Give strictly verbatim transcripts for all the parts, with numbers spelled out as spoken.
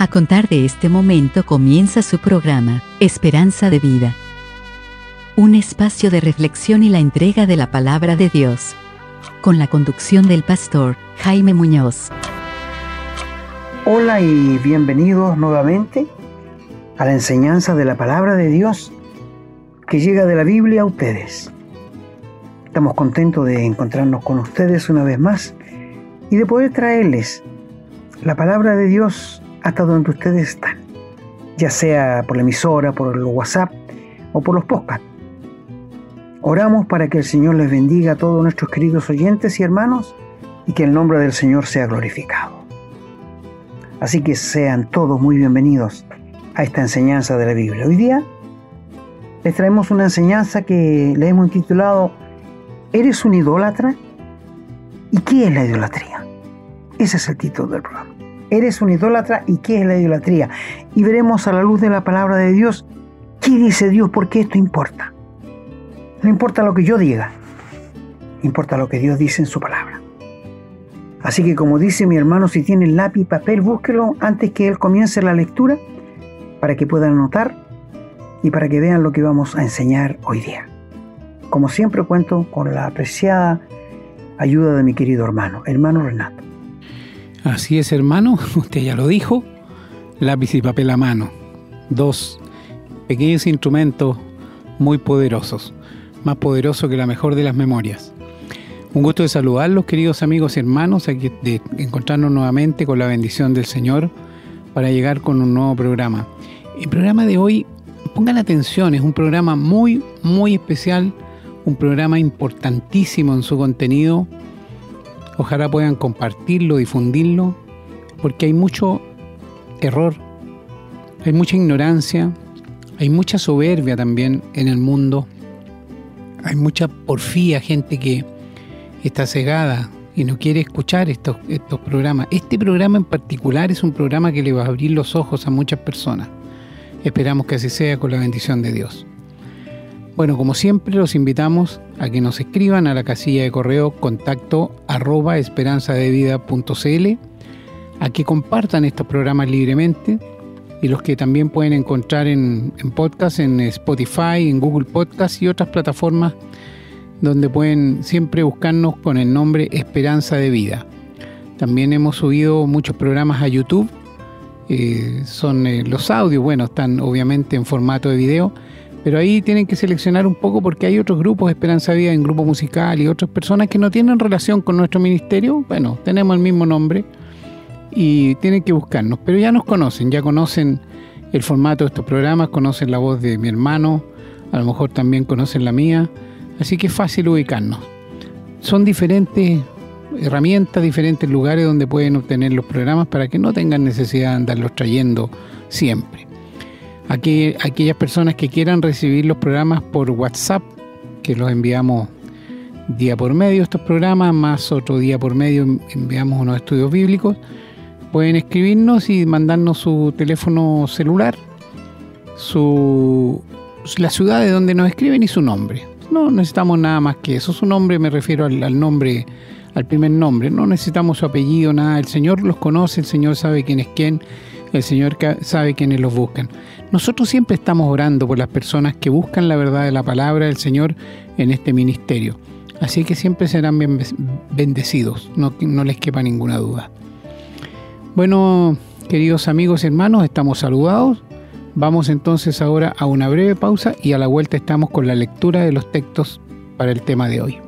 A contar de este momento comienza su programa, Esperanza de Vida. Un espacio de reflexión y la entrega de la palabra de Dios. Con la conducción del pastor Jaime Muñoz. Hola y bienvenidos nuevamente a la enseñanza de la palabra de Dios que llega de la Biblia a ustedes. Estamos contentos de encontrarnos con ustedes una vez más y de poder traerles la palabra de Dios hasta donde ustedes están, ya sea por la emisora, por el WhatsApp o por los podcasts. Oramos para que el Señor les bendiga a todos nuestros queridos oyentes y hermanos y que el nombre del Señor sea glorificado. Así que sean todos muy bienvenidos a esta enseñanza de la Biblia. Hoy día les traemos una enseñanza que le hemos titulado ¿Eres un idólatra? ¿Y qué es la idolatría? Ese es el título del programa. ¿Eres un idólatra? ¿Y qué es la idolatría? Y veremos a la luz de la palabra de Dios qué dice Dios, porque esto importa. No importa lo que yo diga, importa lo que Dios dice en su palabra. Así que, como dice mi hermano, si tienen lápiz y papel, búsquelo antes que él comience la lectura para que puedan anotar y para que vean lo que vamos a enseñar hoy día. Como siempre, cuento con la apreciada ayuda de mi querido hermano, hermano Renato. Así es, hermano, usted ya lo dijo, lápiz y papel a mano, dos pequeños instrumentos muy poderosos, más poderosos que la mejor de las memorias. Un gusto de saludarlos, queridos amigos y hermanos, aquí de encontrarnos nuevamente con la bendición del Señor para llegar con un nuevo programa. El programa de hoy, pongan atención, es un programa muy, muy especial, un programa importantísimo en su contenido. Ojalá puedan compartirlo, difundirlo, porque hay mucho error, hay mucha ignorancia, hay mucha soberbia también en el mundo, hay mucha porfía, gente que está cegada y no quiere escuchar estos, estos programas. Este programa en particular es un programa que le va a abrir los ojos a muchas personas. Esperamos que así sea con la bendición de Dios. Bueno, como siempre, los invitamos a que nos escriban a la casilla de correo contacto arroba esperanzadevida.cl, a que compartan estos programas libremente y los que también pueden encontrar en, en podcast, en Spotify, en Google Podcast y otras plataformas donde pueden siempre buscarnos con el nombre Esperanza de Vida. También hemos subido muchos programas a YouTube, eh, son eh, los audios, bueno, están obviamente en formato de video, pero ahí tienen que seleccionar un poco porque hay otros grupos, Esperanza de Vida, en grupo musical y otras personas que no tienen relación con nuestro ministerio. Bueno, tenemos el mismo nombre y tienen que buscarnos, pero ya nos conocen, ya conocen el formato de estos programas, conocen la voz de mi hermano, a lo mejor también conocen la mía, así que es fácil ubicarnos. Son diferentes herramientas, diferentes lugares donde pueden obtener los programas para que no tengan necesidad de andarlos trayendo siempre. Aquí, aquellas personas que quieran recibir los programas por WhatsApp, que los enviamos día por medio, estos programas, más otro día por medio enviamos unos estudios bíblicos, pueden escribirnos y mandarnos su teléfono celular, su, la ciudad de donde nos escriben y su nombre. No necesitamos nada más que eso. Su nombre, me refiero al, al nombre, al primer nombre. No necesitamos su apellido, nada. El Señor los conoce, el Señor sabe quién es quién, el Señor sabe quiénes los buscan. Nosotros siempre estamos orando por las personas que buscan la verdad de la palabra del Señor en este ministerio. Así que siempre serán bendecidos, no, no les quepa ninguna duda. Bueno, queridos amigos y hermanos, estamos saludados. Vamos entonces ahora a una breve pausa y a la vuelta estamos con la lectura de los textos para el tema de hoy.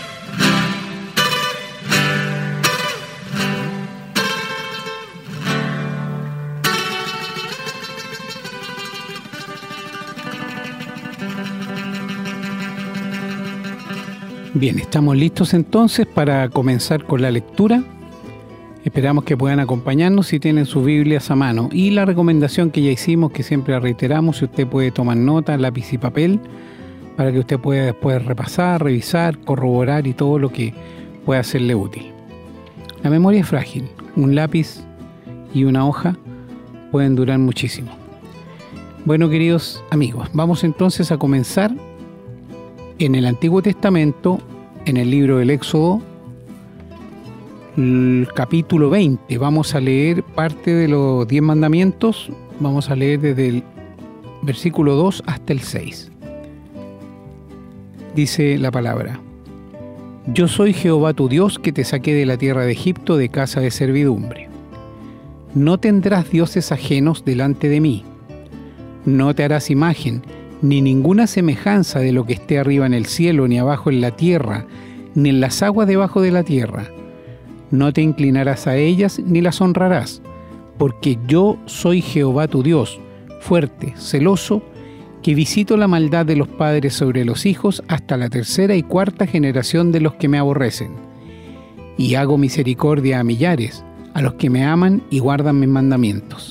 Bien, estamos listos entonces para comenzar con la lectura. Esperamos que puedan acompañarnos si tienen sus Biblias a mano. Y la recomendación que ya hicimos, que siempre la reiteramos, si usted puede tomar nota, lápiz y papel, para que usted pueda después repasar, revisar, corroborar y todo lo que pueda serle útil. La memoria es frágil. Un lápiz y una hoja pueden durar muchísimo. Bueno, queridos amigos, vamos entonces a comenzar en el Antiguo Testamento, en el libro del Éxodo, el capítulo veinte. Vamos a leer parte de los diez mandamientos. Vamos a leer desde el versículo dos hasta el seis. Dice la palabra: Yo soy Jehová tu Dios, que te saqué de la tierra de Egipto, de casa de servidumbre. No tendrás dioses ajenos delante de mí. No te harás imagen, ni ninguna semejanza de lo que esté arriba en el cielo, ni abajo en la tierra, ni en las aguas debajo de la tierra. No te inclinarás a ellas, ni las honrarás, porque yo soy Jehová tu Dios, fuerte, celoso, que visito la maldad de los padres sobre los hijos hasta la tercera y cuarta generación de los que me aborrecen. Y hago misericordia a millares, a los que me aman y guardan mis mandamientos.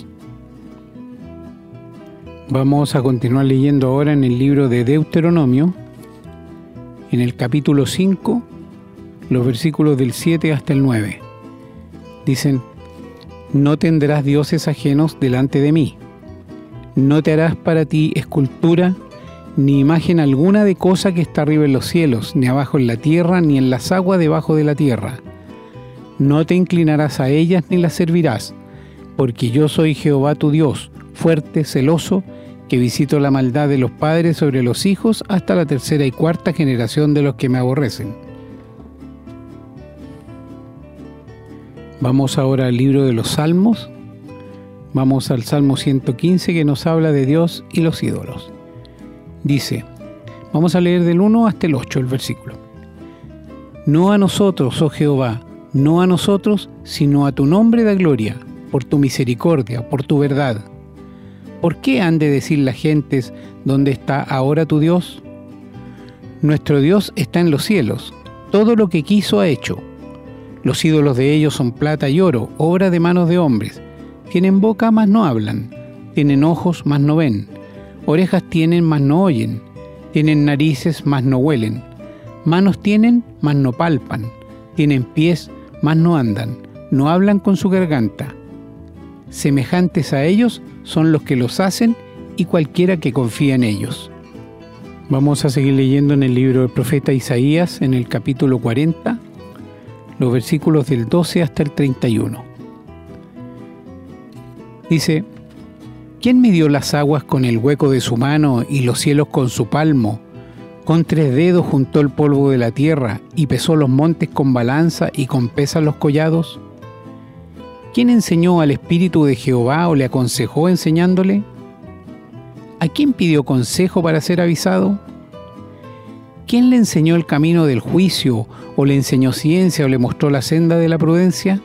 Vamos a continuar leyendo ahora en el libro de Deuteronomio, en el capítulo cinco, los versículos del siete hasta el nueve. Dicen: No tendrás dioses ajenos delante de mí. No te harás para ti escultura, ni imagen alguna de cosa que está arriba en los cielos, ni abajo en la tierra, ni en las aguas debajo de la tierra. No te inclinarás a ellas ni las servirás, porque yo soy Jehová tu Dios, fuerte, celoso, que visito la maldad de los padres sobre los hijos hasta la tercera y cuarta generación de los que me aborrecen. Vamos ahora al libro de los Salmos. Vamos al Salmo ciento quince, que nos habla de Dios y los ídolos. Dice, vamos a leer del uno hasta el ocho el versículo. No a nosotros, oh Jehová, no a nosotros, sino a tu nombre da gloria, por tu misericordia, por tu verdad. ¿Por qué han de decir las gentes, ¿dónde está ahora tu Dios? Nuestro Dios está en los cielos, todo lo que quiso ha hecho. Los ídolos de ellos son plata y oro, obra de manos de hombres. Tienen boca, mas no hablan. Tienen ojos, mas no ven. Orejas tienen, mas no oyen. Tienen narices, mas no huelen. Manos tienen, mas no palpan. Tienen pies, mas no andan. No hablan con su garganta. Semejantes a ellos son los que los hacen y cualquiera que confía en ellos. Vamos a seguir leyendo en el libro del profeta Isaías, en el capítulo cuarenta, los versículos del doce hasta el treinta y uno. Dice: ¿Quién midió las aguas con el hueco de su mano y los cielos con su palmo? Con tres dedos juntó el polvo de la tierra y pesó los montes con balanza y con pesas los collados. ¿Quién enseñó al Espíritu de Jehová o le aconsejó enseñándole? ¿A quién pidió consejo para ser avisado? ¿Quién le enseñó el camino del juicio, o le enseñó ciencia, o le mostró la senda de la prudencia?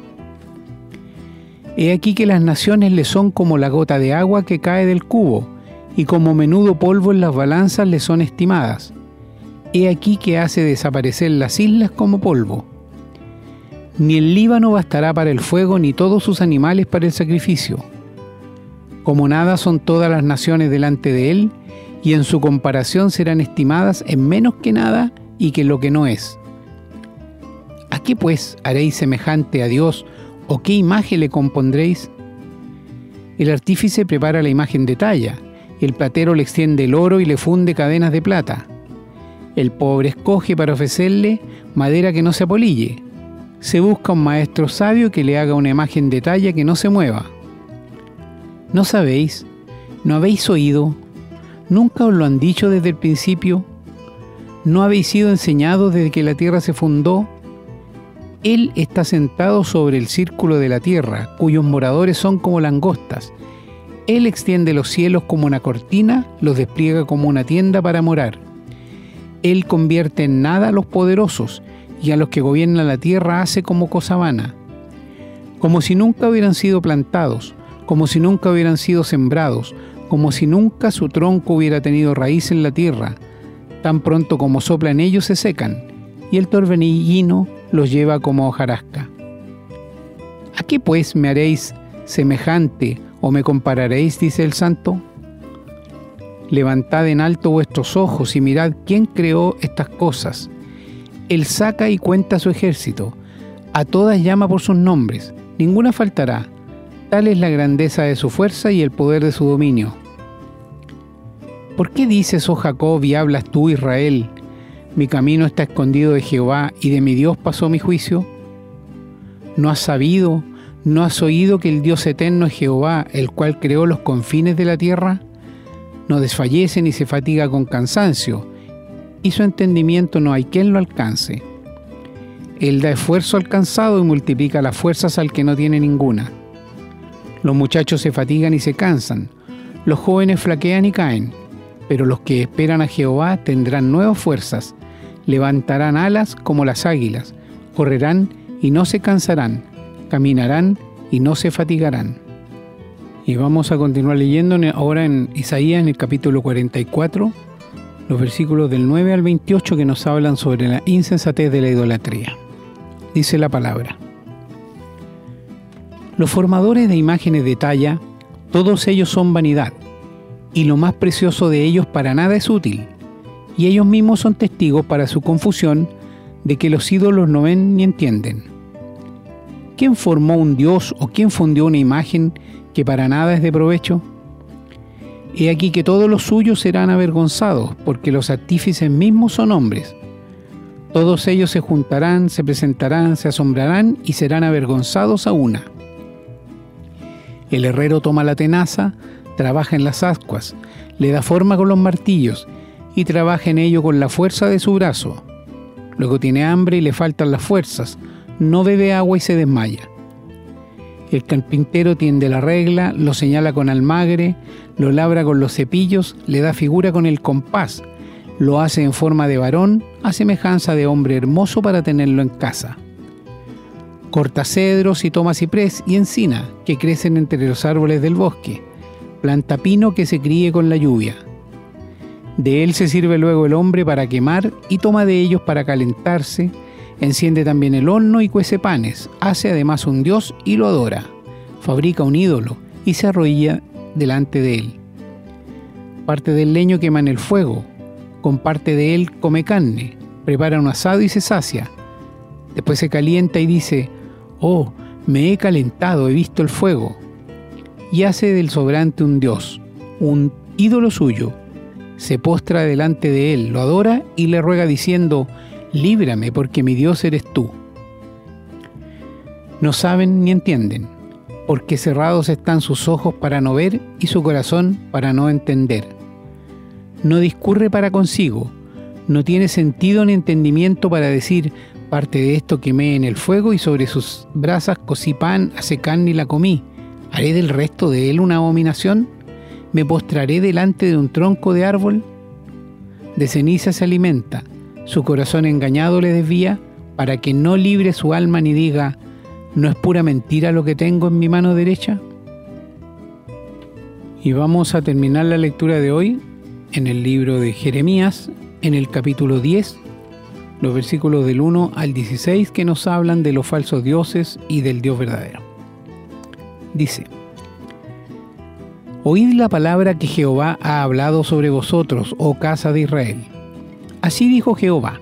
He aquí que las naciones le son como la gota de agua que cae del cubo, y como menudo polvo en las balanzas le son estimadas. He aquí que hace desaparecer las islas como polvo. Ni el Líbano bastará para el fuego, ni todos sus animales para el sacrificio. Como nada son todas las naciones delante de él, y en su comparación serán estimadas en menos que nada y que lo que no es. ¿A qué pues haréis semejante a Dios, o qué imagen le compondréis? El artífice prepara la imagen de talla, el platero le extiende el oro y le funde cadenas de plata. El pobre escoge para ofrecerle madera que no se apolille. Se busca un maestro sabio que le haga una imagen de talla que no se mueva. ¿No sabéis? ¿No habéis oído? ¿Nunca os lo han dicho desde el principio? ¿No habéis sido enseñados desde que la tierra se fundó? Él está sentado sobre el círculo de la tierra, cuyos moradores son como langostas. Él extiende los cielos como una cortina, los despliega como una tienda para morar. Él convierte en nada a los poderosos, y a los que gobiernan la tierra hace como cosa vana. Como si nunca hubieran sido plantados, como si nunca hubieran sido sembrados, como si nunca su tronco hubiera tenido raíz en la tierra. Tan pronto como soplan ellos se secan, y el torbellino los lleva como hojarasca. ¿A qué pues me haréis semejante o me compararéis?, dice el Santo. Levantad en alto vuestros ojos y mirad quién creó estas cosas. Él saca y cuenta su ejército, a todas llama por sus nombres, ninguna faltará. Tal es la grandeza de su fuerza y el poder de su dominio. ¿Por qué dices, oh Jacob, y hablas tú, Israel? Mi camino está escondido de Jehová, y de mi Dios pasó mi juicio. ¿No has sabido, no has oído que el Dios eterno es Jehová, el cual creó los confines de la tierra? No desfallece ni se fatiga con cansancio, y su entendimiento no hay quien lo alcance. Él da esfuerzo al cansado y multiplica las fuerzas al que no tiene ninguna. Los muchachos se fatigan y se cansan, los jóvenes flaquean y caen, pero los que esperan a Jehová tendrán nuevas fuerzas, levantarán alas como las águilas, correrán y no se cansarán, caminarán y no se fatigarán. Y vamos a continuar leyendo ahora en Isaías, en el capítulo cuarenta y cuatro, los versículos del nueve al veintiocho, que nos hablan sobre la insensatez de la idolatría. Dice la palabra: los formadores de imágenes de talla, todos ellos son vanidad, y lo más precioso de ellos para nada es útil, y ellos mismos son testigos para su confusión de que los ídolos no ven ni entienden. ¿Quién formó un dios o quién fundió una imagen que para nada es de provecho? He aquí que todos los suyos serán avergonzados, porque los artífices mismos son hombres. Todos ellos se juntarán, se presentarán, se asombrarán y serán avergonzados a una. El herrero toma la tenaza, trabaja en las ascuas, le da forma con los martillos y trabaja en ello con la fuerza de su brazo. Luego tiene hambre y le faltan las fuerzas, no bebe agua y se desmaya. El carpintero tiende la regla, lo señala con almagre, lo labra con los cepillos, le da figura con el compás, lo hace en forma de varón, a semejanza de hombre hermoso para tenerlo en casa. Corta cedros y toma ciprés y encina, que crecen entre los árboles del bosque, planta pino que se críe con la lluvia. De él se sirve luego el hombre para quemar y toma de ellos para calentarse, enciende también el horno y cuece panes, hace además un dios y lo adora, fabrica un ídolo y se arrodilla delante de él. Parte del leño quema en el fuego, con parte de él come carne, prepara un asado y se sacia. Después se calienta y dice: oh, me he calentado, he visto el fuego. Y hace del sobrante un dios, un ídolo suyo. Se postra delante de él, lo adora y le ruega diciendo: líbrame, porque mi Dios eres tú. No saben ni entienden, porque cerrados están sus ojos para no ver y su corazón para no entender. No discurre para consigo, no tiene sentido ni entendimiento para decir: parte de esto quemé en el fuego y sobre sus brasas cocí pan, asé carne y la comí. ¿Haré del resto de él una abominación? ¿Me postraré delante de un tronco de árbol? De ceniza se alimenta, su corazón engañado le desvía, para que no libre su alma ni diga: ¿no es pura mentira lo que tengo en mi mano derecha? Y vamos a terminar la lectura de hoy en el libro de Jeremías, en el capítulo diez, los versículos del uno al dieciséis, que nos hablan de los falsos dioses y del Dios verdadero. Dice: oíd la palabra que Jehová ha hablado sobre vosotros, oh casa de Israel. Así dijo Jehová: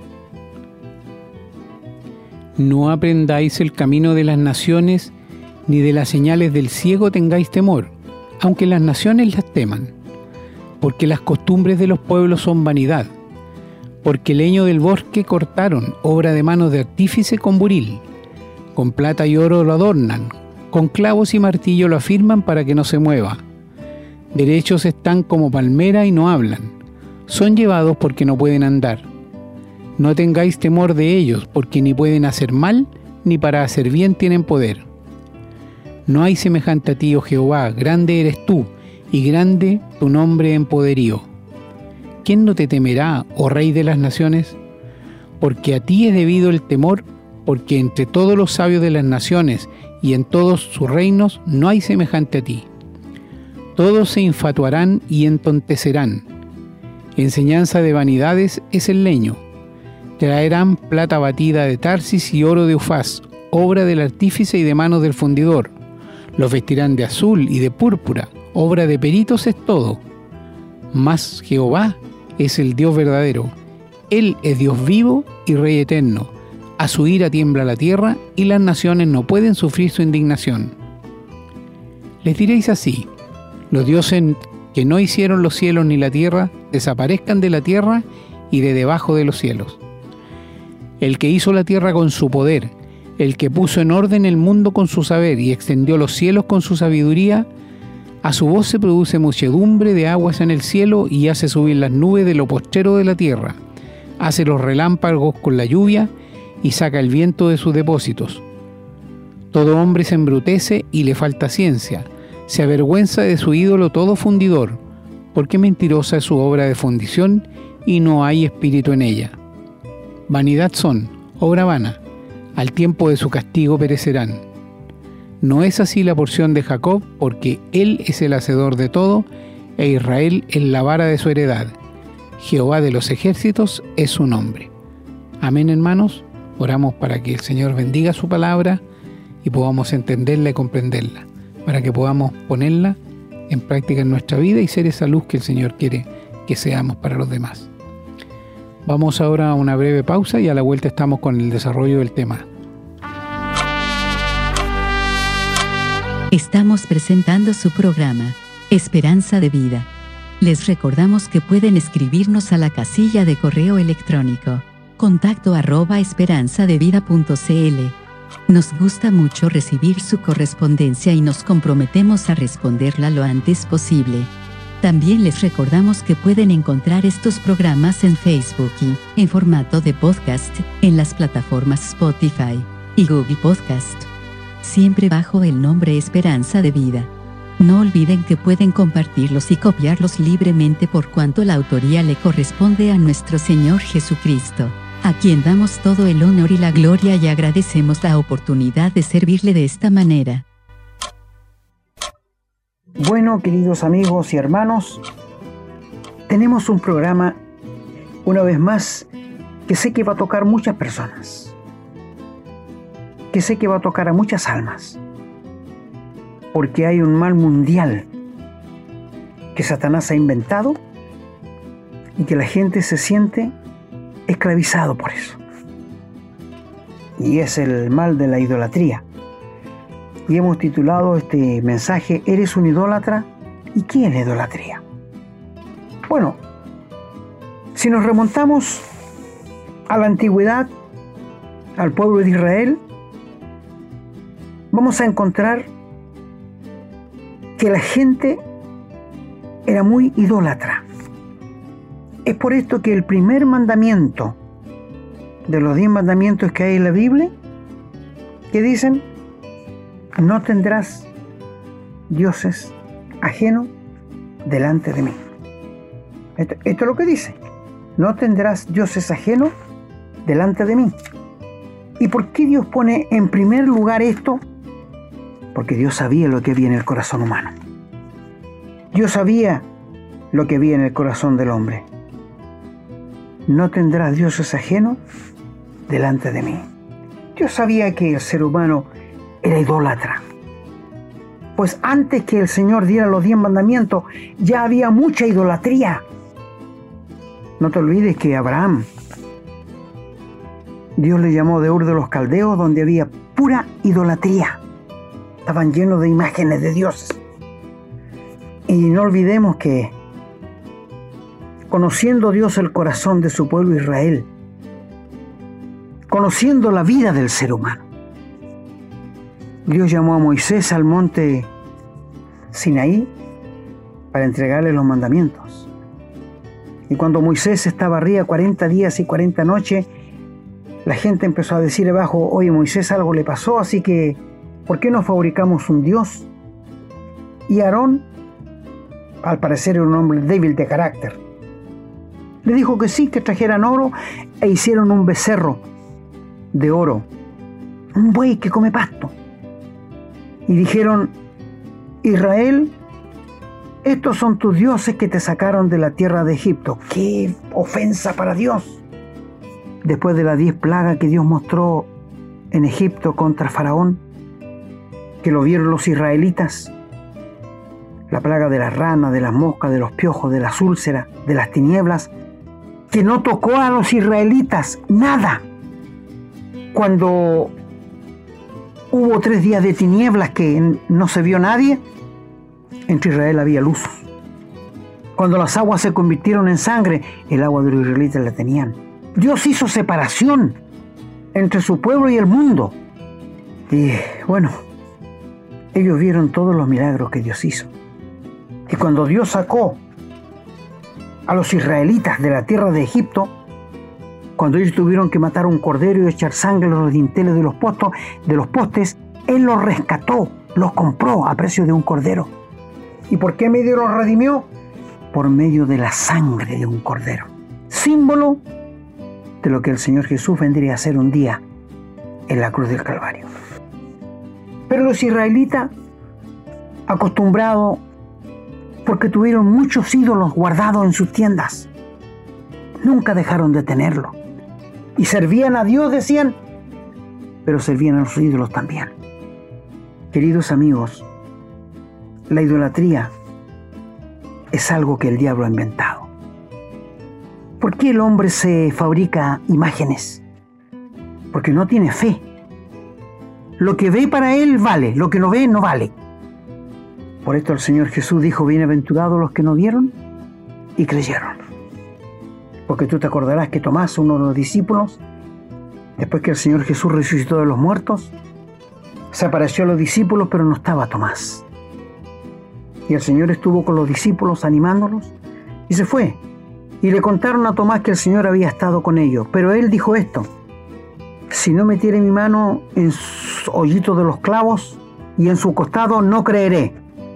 no aprendáis el camino de las naciones, ni de las señales del ciego tengáis temor, aunque las naciones las teman. Porque las costumbres de los pueblos son vanidad, porque el leño del bosque cortaron, obra de manos de artífice con buril. Con plata y oro lo adornan, con clavos y martillo lo afirman para que no se mueva. Derechos están como palmera y no hablan, son llevados porque no pueden andar. No tengáis temor de ellos, porque ni pueden hacer mal, ni para hacer bien tienen poder. No hay semejante a ti, oh Jehová, grande eres tú, y grande tu nombre en poderío. ¿Quién no te temerá, oh Rey de las naciones? Porque a ti es debido el temor, porque entre todos los sabios de las naciones y en todos sus reinos no hay semejante a ti. Todos se infatuarán y entontecerán. Enseñanza de vanidades es el leño. Traerán plata batida de Tarsis y oro de Ufaz, obra del artífice y de manos del fundidor. Los vestirán de azul y de púrpura, obra de peritos es todo. Mas Jehová es el Dios verdadero. Él es Dios vivo y Rey eterno. A su ira tiembla la tierra y las naciones no pueden sufrir su indignación. Les diréis así: los dioses que no hicieron los cielos ni la tierra desaparezcan de la tierra y de debajo de los cielos. El que hizo la tierra con su poder, el que puso en orden el mundo con su saber y extendió los cielos con su sabiduría, a su voz se produce muchedumbre de aguas en el cielo y hace subir las nubes de lo postrero de la tierra, hace los relámpagos con la lluvia y saca el viento de sus depósitos. Todo hombre se embrutece y le falta ciencia, se avergüenza de su ídolo todo fundidor, porque mentirosa es su obra de fundición y no hay espíritu en ella. Vanidad son, obra vana, al tiempo de su castigo perecerán. No es así la porción de Jacob, porque él es el hacedor de todo, e Israel es la vara de su heredad. Jehová de los ejércitos es su nombre. Amén, hermanos. Oramos para que el Señor bendiga su palabra y podamos entenderla y comprenderla, para que podamos ponerla en práctica en nuestra vida y ser esa luz que el Señor quiere que seamos para los demás. Vamos ahora a una breve pausa y a la vuelta estamos con el desarrollo del tema. Estamos presentando su programa, Esperanza de Vida. Les recordamos que pueden escribirnos a la casilla de correo electrónico, contacto arroba esperanzadevida punto cl. Nos gusta mucho recibir su correspondencia y nos comprometemos a responderla lo antes posible. También les recordamos que pueden encontrar estos programas en Facebook y, en formato de podcast, en las plataformas Spotify y Google Podcast, siempre bajo el nombre Esperanza de Vida. No olviden que pueden compartirlos y copiarlos libremente por cuanto la autoría le corresponde a nuestro Señor Jesucristo, a quien damos todo el honor y la gloria y agradecemos la oportunidad de servirle de esta manera. Bueno, queridos amigos y hermanos, tenemos un programa, una vez más, que sé que va a tocar muchas personas, que sé que va a tocar a muchas almas, porque hay un mal mundial que Satanás ha inventado y que la gente se siente esclavizado por eso. Y es el mal de la idolatría. Y hemos titulado este mensaje, ¿eres un idólatra? ¿Y qué es la idolatría? Bueno, si nos remontamos a la antigüedad, al pueblo de Israel, vamos a encontrar que la gente era muy idólatra. Es por esto que el primer mandamiento de los diez mandamientos que hay en la Biblia, que dicen, no tendrás dioses ajenos delante de mí. Esto, esto es lo que dice, no tendrás dioses ajenos delante de mí. ¿Y por qué Dios pone en primer lugar esto? Porque Dios sabía lo que había en el corazón humano. Dios sabía lo que había en el corazón del hombre. No tendrás dioses ajenos delante de mí. Dios sabía que el ser humano era idólatra. Pues antes que el Señor diera los diez mandamientos, ya había mucha idolatría. No te olvides que Abraham, Dios le llamó de Ur de los Caldeos, donde había pura idolatría. Estaban llenos de imágenes de dioses. Y no olvidemos que, conociendo Dios el corazón de su pueblo Israel, conociendo la vida del ser humano, Dios llamó a Moisés al monte Sinaí para entregarle los mandamientos. Y cuando Moisés estaba arriba cuarenta días y cuarenta noches, la gente empezó a decir abajo, oye, Moisés, algo le pasó, así que ¿por qué no fabricamos un Dios? Y Aarón, al parecer era un hombre débil de carácter, le dijo que sí, que trajeran oro e hicieron un becerro de oro, un buey que come pasto. Y dijeron, Israel, estos son tus dioses que te sacaron de la tierra de Egipto. ¡Qué ofensa para Dios! Después de las diez plagas que Dios mostró en Egipto contra Faraón, que lo vieron los israelitas, la plaga de las ranas, de las moscas, de los piojos, de las úlceras, de las tinieblas, que no tocó a los israelitas nada. Cuando hubo tres días de tinieblas que no se vio nadie, entre Israel había luz. Cuando las aguas se convirtieron en sangre, el agua de los israelitas la tenían. Dios hizo separación entre su pueblo y el mundo. Y bueno, ellos vieron todos los milagros que Dios hizo. Y cuando Dios sacó a los israelitas de la tierra de Egipto, cuando ellos tuvieron que matar un cordero y echar sangre a los dinteles de los postos, de los postes, Él los rescató, los compró a precio de un cordero. ¿Y por qué medio los redimió? Por medio de la sangre de un cordero. Símbolo de lo que el Señor Jesús vendría a hacer un día en la cruz del Calvario. Pero los israelitas, acostumbrados, porque tuvieron muchos ídolos guardados en sus tiendas, nunca dejaron de tenerlo. Y servían a Dios, decían, pero servían a los ídolos también. Queridos amigos, la idolatría es algo que el diablo ha inventado. ¿Por qué el hombre se fabrica imágenes? Porque no tiene fe. Lo que ve para él vale, lo que no ve no vale. Por esto el Señor Jesús dijo, bienaventurados los que no vieron y creyeron. Porque tú te acordarás que Tomás, uno de los discípulos, después que el Señor Jesús resucitó de los muertos, se apareció a los discípulos, pero no estaba Tomás. Y el Señor estuvo con los discípulos animándolos y se fue. Y le contaron a Tomás que el Señor había estado con ellos. Pero él dijo esto: si no metiere mi mano en su hoyito de los clavos y en su costado, no creeré.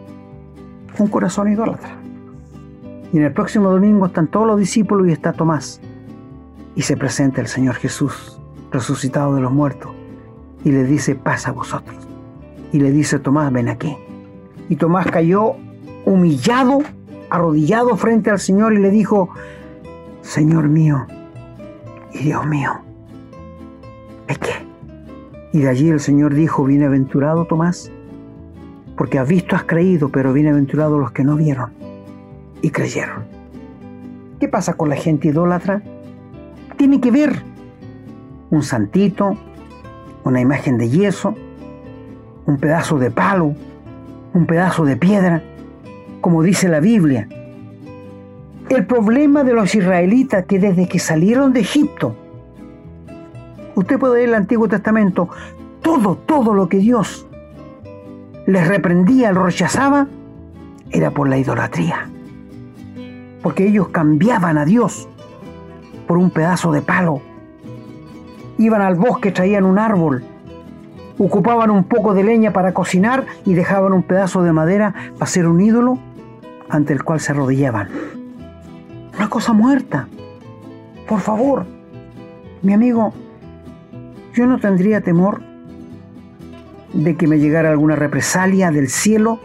Un corazón idólatra. Y en el próximo domingo están todos los discípulos y está Tomás. Y se presenta el Señor Jesús, resucitado de los muertos, y le dice, pasa a vosotros. Y le dice, Tomás, ven aquí. Y Tomás cayó humillado, arrodillado frente al Señor y le dijo, Señor mío y Dios mío. Pequé. Y de allí el Señor dijo, bienaventurado Tomás, porque has visto, has creído, pero bienaventurados los que no vieron y creyeron. ¿Qué pasa con la gente idólatra? Tiene que ver un santito, una imagen de yeso, un pedazo de palo, un pedazo de piedra, como dice la Biblia. El problema de los israelitas que desde que salieron de Egipto, usted puede leer el Antiguo Testamento, todo, todo lo que Dios les reprendía, lo rechazaba, era por la idolatría. Porque ellos cambiaban a Dios por un pedazo de palo. Iban al bosque, traían un árbol, ocupaban un poco de leña para cocinar y dejaban un pedazo de madera para hacer un ídolo ante el cual se arrodillaban. Una cosa muerta. Por favor, mi amigo, yo no tendría temor de que me llegara alguna represalia del cielo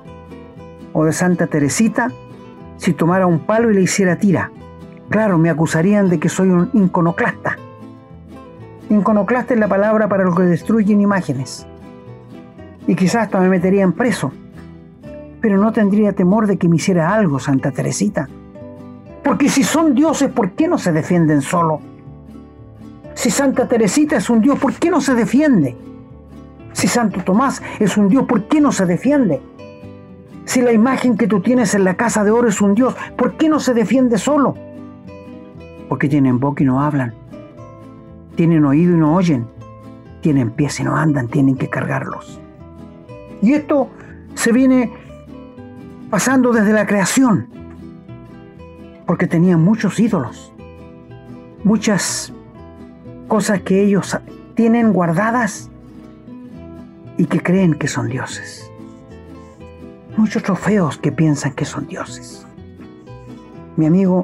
o de Santa Teresita si tomara un palo y le hiciera tira. Claro, me acusarían de que soy un iconoclasta. Iconoclasta es la palabra para los que destruyen imágenes. Y quizás hasta me meterían preso. Pero no tendría temor de que me hiciera algo Santa Teresita. Porque si son dioses, ¿por qué no se defienden solo? Si Santa Teresita es un dios, ¿por qué no se defiende? Si Santo Tomás es un dios, ¿por qué no se defiende? Si la imagen que tú tienes en la casa de oro es un dios, ¿por qué no se defiende solo? Porque tienen boca y no hablan. Tienen oído y no oyen. Tienen pies y no andan, tienen que cargarlos. Y esto se viene pasando desde la creación. Porque tenían muchos ídolos. Muchas cosas que ellos tienen guardadas y que creen que son dioses. Muchos trofeos que piensan que son dioses. Mi amigo,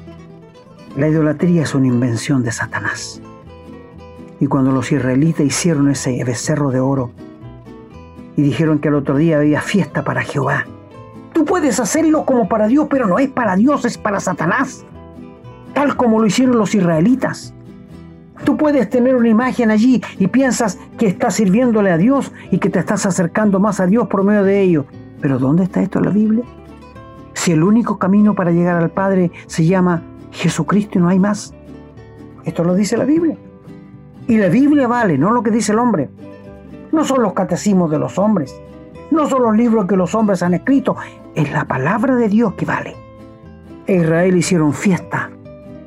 la idolatría es una invención de Satanás. Y cuando los israelitas hicieron ese becerro de oro y dijeron que al otro día había fiesta para Jehová, tú puedes hacerlo como para Dios, pero no es para Dios, es para Satanás, tal como lo hicieron los israelitas. Tú puedes tener una imagen allí y piensas que estás sirviéndole a Dios y que te estás acercando más a Dios por medio de ello. Pero ¿dónde está esto en la Biblia? Si el único camino para llegar al Padre se llama Jesucristo y no hay más. Esto lo dice la Biblia. Y la Biblia vale, no lo que dice el hombre. No son los catecismos de los hombres. No son los libros que los hombres han escrito. Es la palabra de Dios que vale. En Israel hicieron fiesta.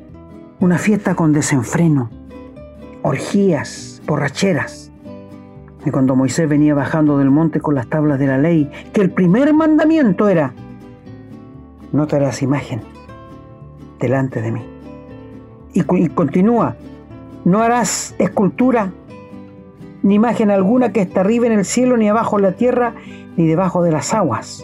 Una fiesta con desenfreno. Orgías, borracheras. Y cuando Moisés venía bajando del monte con las tablas de la ley, que el primer mandamiento era: no te harás imagen delante de mí. Y, y continúa: no harás escultura ni imagen alguna que esté arriba en el cielo, ni abajo en la tierra, ni debajo de las aguas.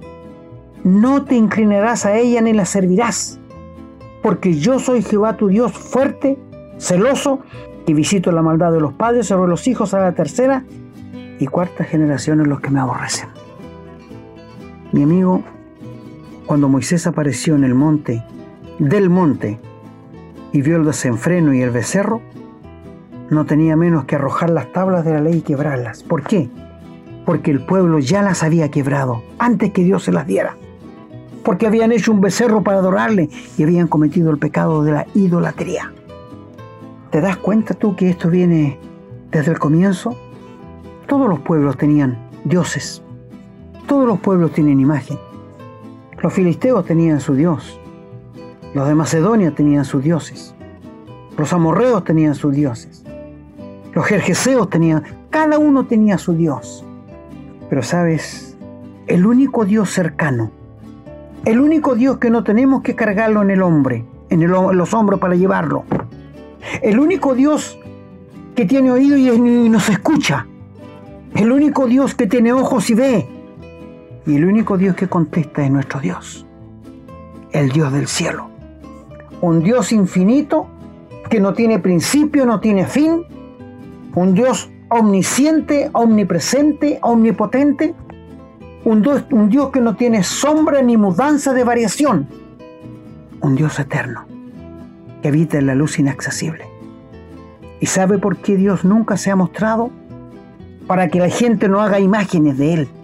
No te inclinarás a ella ni la servirás, porque yo soy Jehová tu Dios, fuerte, celoso, que visito la maldad de los padres sobre los hijos a la tercera y cuarta generación en los que me aborrecen. Mi amigo, cuando Moisés apareció en el monte, del monte, y vio el desenfreno y el becerro, no tenía menos que arrojar las tablas de la ley y quebrarlas. ¿Por qué? Porque el pueblo ya las había quebrado antes que Dios se las diera. Porque habían hecho un becerro para adorarle y habían cometido el pecado de la idolatría. ¿Te das cuenta tú que esto viene desde el comienzo? Todos los pueblos tenían dioses. Todos los pueblos tienen imagen. Los filisteos tenían su dios. Los de Macedonia tenían sus dioses. Los amorreos tenían sus dioses. Los jerjeseos tenían, cada uno tenía su dios. Pero sabes, el único Dios cercano, el único Dios que no tenemos que cargarlo en el hombre, en, el, en los hombros para llevarlo, el único Dios que tiene oído y, y nos escucha, el único Dios que tiene ojos y ve, y el único Dios que contesta es nuestro Dios, el Dios del cielo, un Dios infinito que no tiene principio, no tiene fin, un Dios omnisciente, omnipresente, omnipotente, un Dios, un Dios que no tiene sombra ni mudanza de variación, un Dios eterno que habita en la luz inaccesible. ¿Y sabe por qué Dios nunca se ha mostrado? Para que la gente no haga imágenes de Él.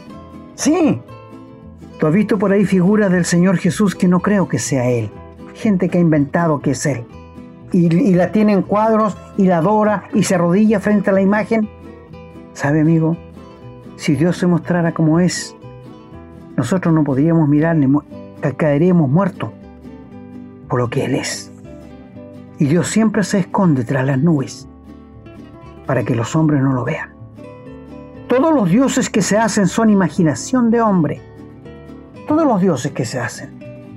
Sí, tú has visto por ahí figuras del Señor Jesús que no creo que sea Él, gente que ha inventado que es Él. Y, y la tiene en cuadros y la adora y se arrodilla frente a la imagen. ¿Sabe, amigo? Si Dios se mostrara como es, nosotros no podríamos mirarle, caeríamos muertos por lo que Él es. Y Dios siempre se esconde tras las nubes para que los hombres no lo vean. Todos los dioses que se hacen son imaginación de hombre. Todos los dioses que se hacen.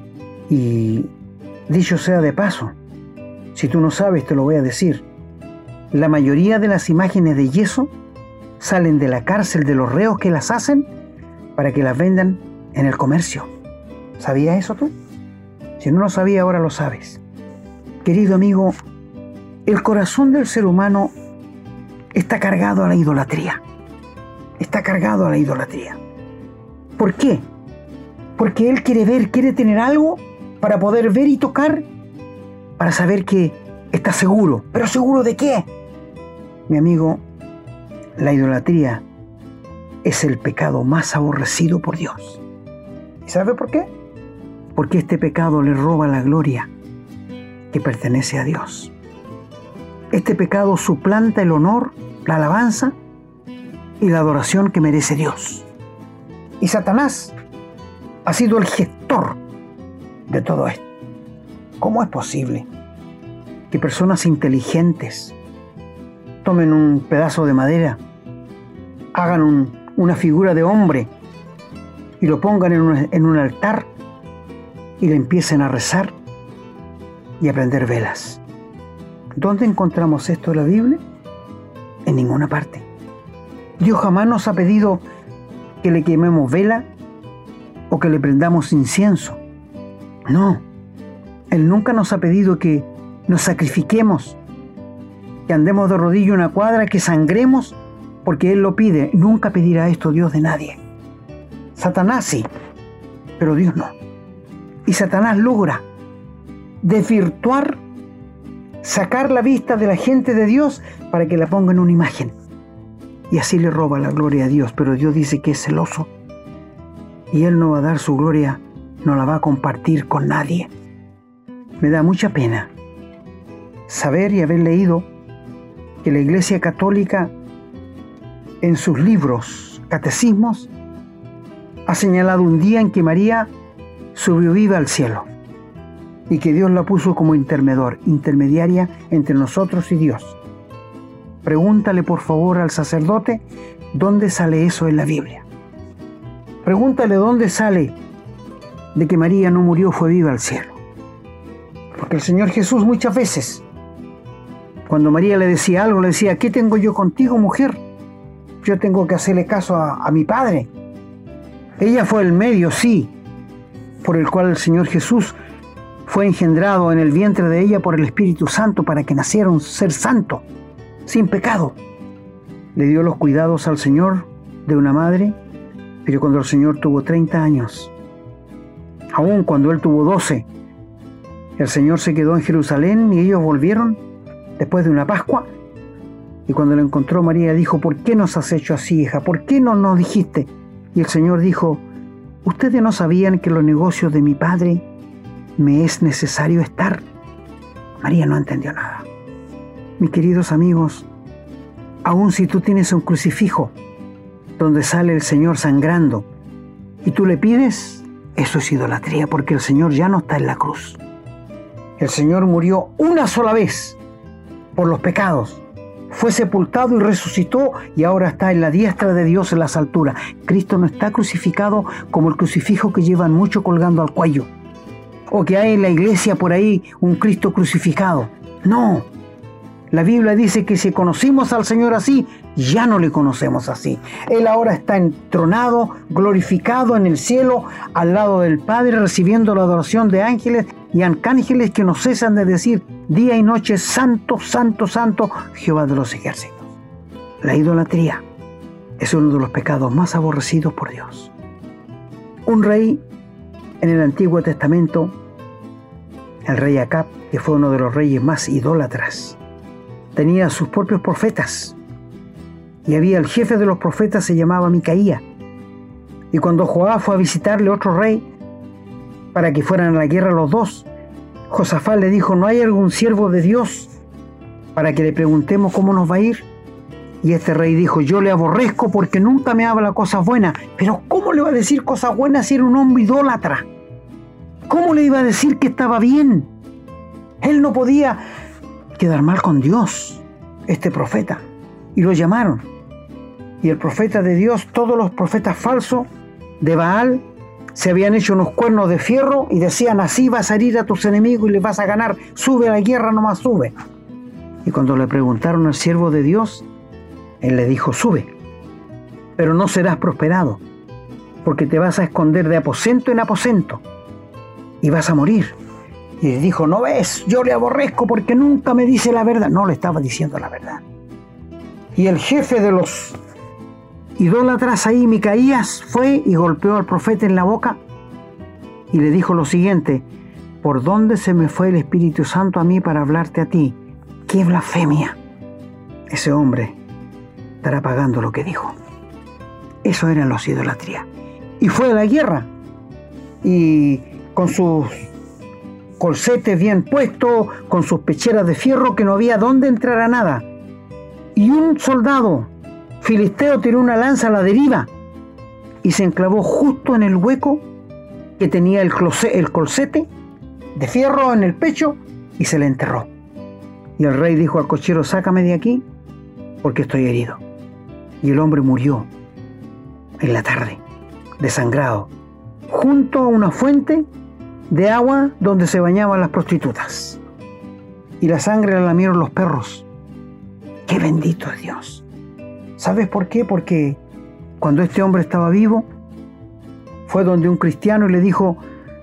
Y dicho sea de paso, si tú no sabes, te lo voy a decir. La mayoría de las imágenes de yeso salen de la cárcel de los reos que las hacen para que las vendan en el comercio. ¿Sabías eso tú? Si no lo sabías, ahora lo sabes. Querido amigo, el corazón del ser humano está cargado a la idolatría. Está cargado a la idolatría. ¿Por qué? Porque él quiere ver, quiere tener algo para poder ver y tocar, para saber que está seguro. ¿Pero seguro de qué? Mi amigo, la idolatría es el pecado más aborrecido por Dios. ¿Y sabe por qué? Porque este pecado le roba la gloria que pertenece a Dios. Este pecado suplanta el honor, la alabanza y la adoración que merece Dios. Y Satanás ha sido el gestor de todo esto. ¿Cómo es posible que personas inteligentes tomen un pedazo de madera, hagan un, una figura de hombre y lo pongan en un, en un altar y le empiecen a rezar y a prender velas? ¿Dónde encontramos esto en la Biblia? En ninguna parte. Dios jamás nos ha pedido que le quememos vela o que le prendamos incienso. No. Él nunca nos ha pedido que nos sacrifiquemos, que andemos de rodillas en una cuadra, que sangremos porque Él lo pide. Nunca pedirá esto Dios de nadie. Satanás sí, pero Dios no. Y Satanás logra desvirtuar, sacar la vista de la gente de Dios para que la ponga en una imagen. Y así le roba la gloria a Dios. Pero Dios dice que es celoso y Él no va a dar su gloria, no la va a compartir con nadie. Me da mucha pena saber y haber leído que la Iglesia Católica en sus libros, catecismos, ha señalado un día en que María subió viva al cielo y que Dios la puso como intermediador, intermediaria entre nosotros y Dios. Pregúntale por favor al sacerdote dónde sale eso en la Biblia. Pregúntale dónde sale de que María no murió, fue viva al cielo. Porque el Señor Jesús muchas veces, cuando María le decía algo, le decía: ¿qué tengo yo contigo, mujer? Yo tengo que hacerle caso a, a mi Padre. Ella fue el medio, sí, por el cual el Señor Jesús fue engendrado en el vientre de ella por el Espíritu Santo para que naciera un ser santo, sin pecado. Le dio los cuidados al Señor de una madre, pero cuando el Señor tuvo treinta años, aún cuando Él tuvo doce, el Señor se quedó en Jerusalén y ellos volvieron después de una Pascua. Y cuando lo encontró, María dijo: ¿por qué nos has hecho así, hija? ¿Por qué no nos dijiste? Y el Señor dijo: ¿ustedes no sabían que en los negocios de mi Padre me es necesario estar? María no entendió nada. Mis queridos amigos, aun si tú tienes un crucifijo donde sale el Señor sangrando y tú le pides, eso es idolatría, porque el Señor ya no está en la cruz. El Señor murió una sola vez por los pecados, fue sepultado y resucitó y ahora está en la diestra de Dios en las alturas. Cristo no está crucificado como el crucifijo que llevan muchos colgando al cuello, o que hay en la iglesia por ahí un Cristo crucificado. No, la Biblia dice que si conocimos al Señor así, ya no le conocemos así. Él ahora está entronado, glorificado en el cielo, al lado del Padre, recibiendo la adoración de ángeles y arcángeles que no cesan de decir día y noche: santo, santo, santo, Jehová de los ejércitos. La idolatría es uno de los pecados más aborrecidos por Dios. Un rey en el Antiguo Testamento, el rey Acab, que fue uno de los reyes más idólatras, tenía sus propios profetas, y había el jefe de los profetas, se llamaba Micaía. Y cuando Joab fue a visitarle otro rey para que fueran a la guerra los dos, Josafat le dijo: ¿no hay algún siervo de Dios para que le preguntemos cómo nos va a ir? Y este rey dijo: yo le aborrezco porque nunca me habla cosas buenas. Pero ¿cómo le va a decir cosas buenas si era un hombre idólatra? ¿Cómo le iba a decir que estaba bien? Él no podía quedar mal con Dios, este profeta. Y lo llamaron. Y el profeta de Dios, todos los profetas falsos de Baal, se habían hecho unos cuernos de fierro y decían: así vas a herir a tus enemigos y les vas a ganar. Sube a la guerra, nomás sube. Y cuando le preguntaron al siervo de Dios, él le dijo: sube, pero no serás prosperado, porque te vas a esconder de aposento en aposento y vas a morir. Y le dijo: ¿no ves? Yo le aborrezco porque nunca me dice la verdad. No le estaba diciendo la verdad. Y el jefe de los idólatras ahí, Micaías, fue y golpeó al profeta en la boca y le dijo lo siguiente: ¿por dónde se me fue el Espíritu Santo a mí para hablarte a ti? ¡Qué blasfemia! Ese hombre estará pagando lo que dijo. Eso eran los idolatrías. Y fue a la guerra y con sus corsetes bien puestos, con sus pecheras de fierro, que no había dónde entrar a nada. Y un soldado filisteo tiró una lanza a la deriva y se enclavó justo en el hueco que tenía el, close, el colsete de fierro en el pecho y se le enterró. Y el rey dijo al cochero: sácame de aquí porque estoy herido. Y el hombre murió en la tarde, desangrado, junto a una fuente de agua donde se bañaban las prostitutas. Y la sangre la lamieron los perros. ¡Qué bendito es Dios! ¿Sabes por qué? Porque cuando este hombre estaba vivo, fue donde un cristiano y le dijo: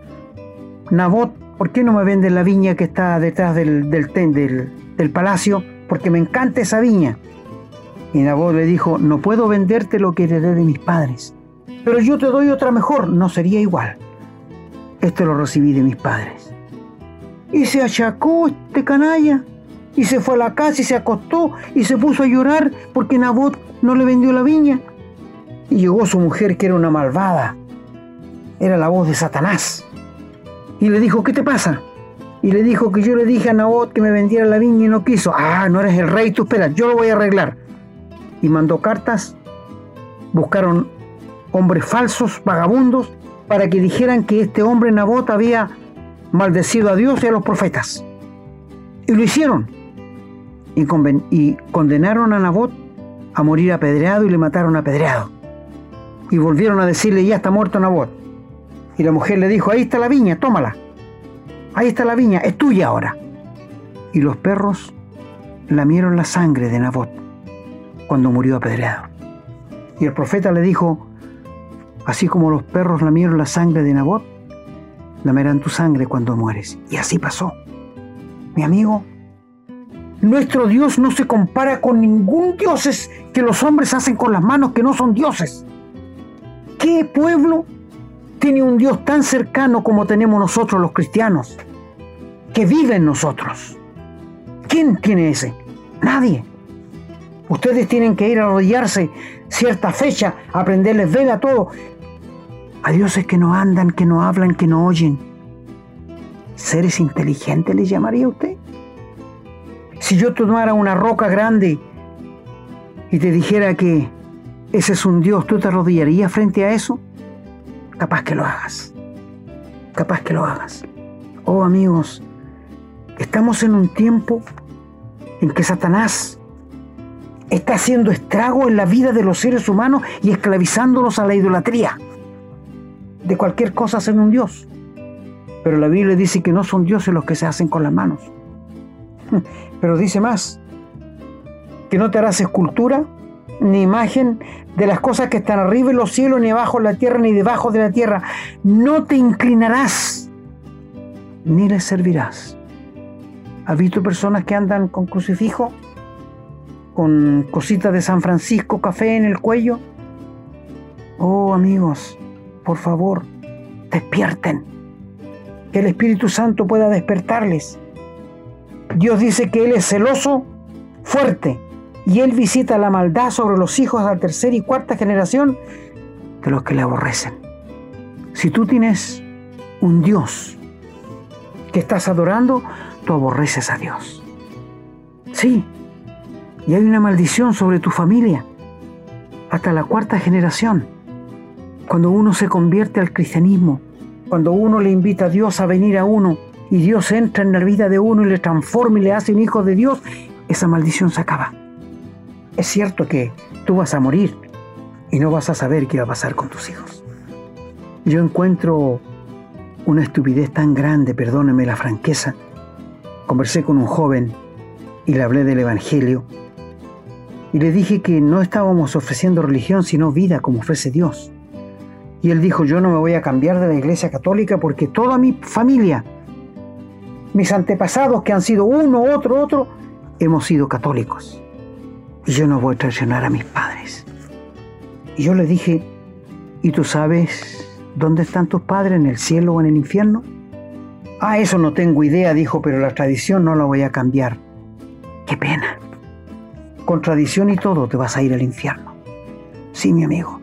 Nabot, ¿por qué no me vendes la viña que está detrás del, del, del, del palacio? Porque me encanta esa viña. Y Nabot le dijo: no puedo venderte lo que heredé de mis padres, pero yo te doy otra mejor. No sería igual. Esto lo recibí de mis padres. Y se achacó este canalla y se fue a la casa y se acostó y se puso a llorar porque Nabot no le vendió la viña. Y llegó su mujer, que era una malvada, era la voz de Satanás, y le dijo: ¿qué te pasa? Y le dijo que yo le dije a Nabot que me vendiera la viña y no quiso. Ah, no eres el rey, tú espera, yo lo voy a arreglar. Y mandó cartas, buscaron hombres falsos, vagabundos, para que dijeran que este hombre Nabot había maldecido a Dios y a los profetas. Y lo hicieron. y, conven- y condenaron a Nabot a morir apedreado y le mataron apedreado. Y volvieron a decirle, ya está muerto Nabot. Y la mujer le dijo, ahí está la viña, tómala. Ahí está la viña, es tuya ahora. Y los perros lamieron la sangre de Nabot cuando murió apedreado. Y el profeta le dijo, así como los perros lamieron la sangre de Nabot, lamerán tu sangre cuando mueres. Y así pasó. Mi amigo, nuestro Dios no se compara con ningún dioses que los hombres hacen con las manos, que no son dioses. ¿Qué pueblo tiene un Dios tan cercano como tenemos nosotros los cristianos, que vive en nosotros? ¿Quién tiene ese? Nadie. Ustedes tienen que ir a arrodillarse cierta fecha, a prenderles vela, todo. A dioses que no andan, que no hablan, que no oyen. ¿Seres inteligentes les llamaría usted? Si yo tomara una roca grande y te dijera que ese es un Dios, ¿tú te arrodillarías frente a eso? Capaz que lo hagas. Capaz que lo hagas. Oh, amigos, estamos en un tiempo en que Satanás está haciendo estrago en la vida de los seres humanos y esclavizándolos a la idolatría. De cualquier cosa hacen un Dios. Pero la Biblia dice que no son dioses los que se hacen con las manos. Pero dice más, que no te harás escultura ni imagen de las cosas que están arriba en los cielos, ni abajo en la tierra, ni debajo de la tierra. No te inclinarás, ni les servirás. ¿Has visto personas que andan con crucifijo? Con cositas de San Francisco, café en el cuello. Oh, amigos, por favor, despierten. Que el Espíritu Santo pueda despertarles. Dios dice que Él es celoso, fuerte, y Él visita la maldad sobre los hijos de la tercera y cuarta generación de los que le aborrecen. Si tú tienes un Dios que estás adorando, tú aborreces a Dios. Sí, y hay una maldición sobre tu familia hasta la cuarta generación. Cuando uno se convierte al cristianismo, cuando uno le invita a Dios a venir a uno, y Dios entra en la vida de uno y le transforma y le hace un hijo de Dios, esa maldición se acaba. Es cierto que tú vas a morir y no vas a saber qué va a pasar con tus hijos. Yo encuentro una estupidez tan grande, perdóneme la franqueza. Conversé con un joven y le hablé del Evangelio y le dije que no estábamos ofreciendo religión sino vida como ofrece Dios. Y él dijo, yo no me voy a cambiar de la Iglesia Católica porque toda mi familia, mis antepasados que han sido uno, otro, otro, hemos sido católicos. Y yo no voy a traicionar a mis padres. Y yo le dije, ¿y tú sabes dónde están tus padres, en el cielo o en el infierno? Ah, eso no tengo idea, dijo, pero la tradición no la voy a cambiar. ¡Qué pena! Con tradición y todo te vas a ir al infierno. Sí, mi amigo.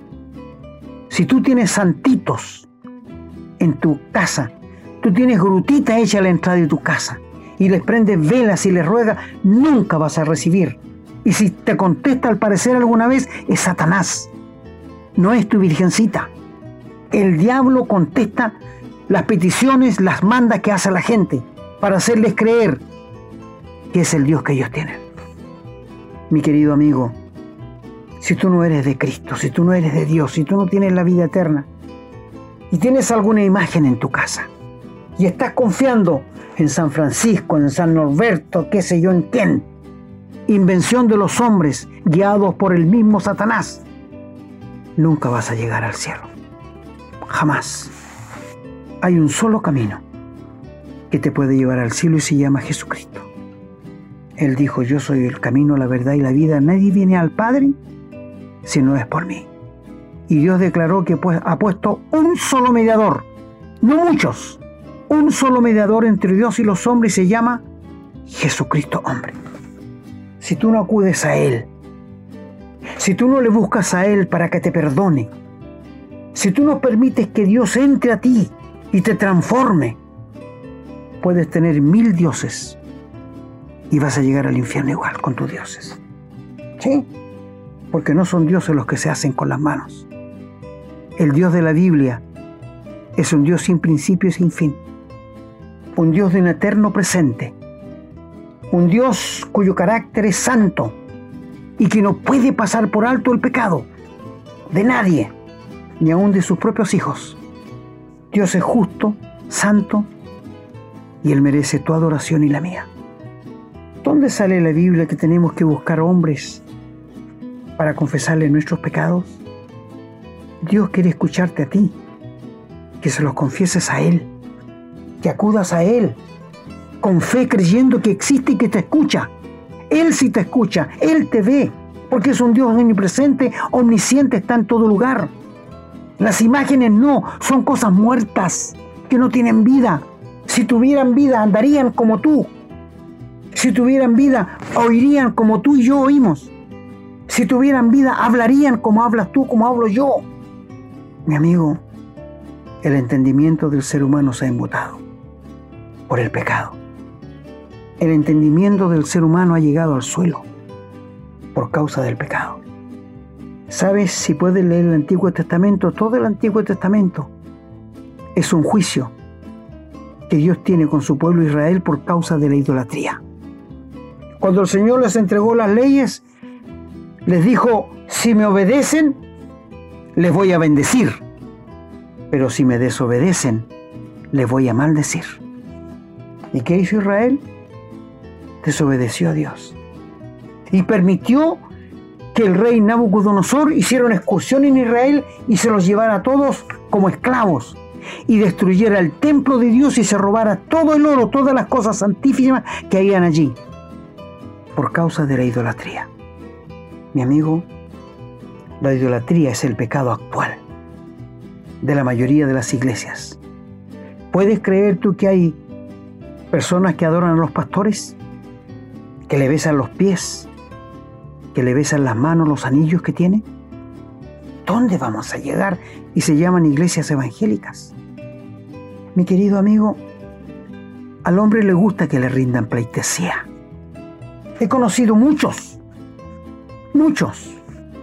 Si tú tienes santitos en tu casa, tú tienes grutita hecha a la entrada de tu casa y les prendes velas y les ruegas, nunca vas a recibir. Y si te contesta al parecer alguna vez, es Satanás. No es tu virgencita. El diablo contesta las peticiones, las manda que hace la gente para hacerles creer que es el Dios que ellos tienen. Mi querido amigo, si tú no eres de Cristo, si tú no eres de Dios, si tú no tienes la vida eterna y tienes alguna imagen en tu casa, y estás confiando en San Francisco, en San Norberto, qué sé yo en quién, invención de los hombres guiados por el mismo Satanás, nunca vas a llegar al cielo. Jamás. Hay un solo camino que te puede llevar al cielo y se llama Jesucristo. Él dijo, yo soy el camino, la verdad y la vida. Nadie viene al Padre si no es por mí. Y Dios declaró que pues, ha puesto un solo mediador, no muchos, un solo mediador entre Dios y los hombres y se llama Jesucristo hombre. Si tú no acudes a Él, si tú no le buscas a Él para que te perdone, si tú no permites que Dios entre a ti y te transforme, puedes tener mil dioses y vas a llegar al infierno igual con tus dioses. ¿Sí? Porque no son dioses los que se hacen con las manos. El Dios de la Biblia es un Dios sin principio y sin fin. Un Dios de un eterno presente. Un Dios cuyo carácter es santo y que no puede pasar por alto el pecado de nadie, ni aun de sus propios hijos. Dios es justo, santo, y Él merece tu adoración y la mía. ¿Dónde sale la Biblia que tenemos que buscar hombres para confesarle nuestros pecados? Dios quiere escucharte a ti, que se los confieses a Él, que acudas a Él con fe, creyendo que existe y que te escucha. Él sí te escucha, Él te ve, porque es un Dios omnipresente, omnisciente, está en todo lugar. Las imágenes no, son cosas muertas, que no tienen vida. Si tuvieran vida, andarían como tú. Si tuvieran vida, oirían como tú y yo oímos. Si tuvieran vida, hablarían como hablas tú, como hablo yo. Mi amigo, el entendimiento del ser humano se ha embotado por el pecado. El entendimiento del ser humano ha llegado al suelo por causa del pecado. ¿Sabes? Si puedes leer el Antiguo Testamento, todo el Antiguo Testamento es un juicio que Dios tiene con su pueblo Israel por causa de la idolatría. Cuando el Señor les entregó las leyes, les dijo: si me obedecen, les voy a bendecir, pero si me desobedecen, les voy a maldecir. ¿Y qué hizo Israel? Desobedeció a Dios y permitió que el rey Nabucodonosor hiciera una excursión en Israel y se los llevara a todos como esclavos y destruyera el templo de Dios y se robara todo el oro, todas las cosas santísimas que habían allí, por causa de la idolatría. Mi amigo, la idolatría es el pecado actual de la mayoría de las iglesias. ¿Puedes creer tú que hay personas que adoran a los pastores, que le besan los pies, que le besan las manos, los anillos que tiene? ¿Dónde vamos a llegar? Y se llaman iglesias evangélicas. Mi querido amigo, al hombre le gusta que le rindan pleitesía. He conocido muchos, muchos,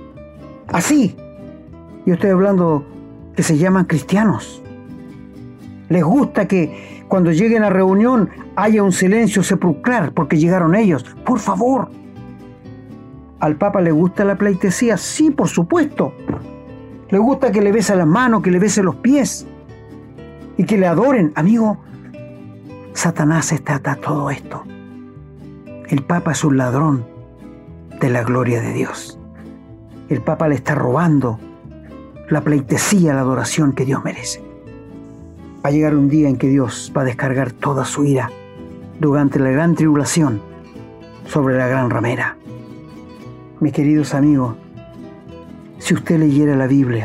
así. Yo estoy hablando que se llaman cristianos. Les gusta que cuando lleguen a reunión haya un silencio sepulcral porque llegaron ellos. Por favor. ¿Al Papa le gusta la pleitesía? Sí, por supuesto. Le gusta que le besen las manos, que le besen los pies y que le adoren. Amigo, Satanás está atrás de todo esto. El Papa es un ladrón de la gloria de Dios. El Papa le está robando la pleitesía, la adoración que Dios merece. Va a llegar un día en que Dios va a descargar toda su ira durante la gran tribulación sobre la gran ramera. Mis queridos amigos, si usted leyera la Biblia,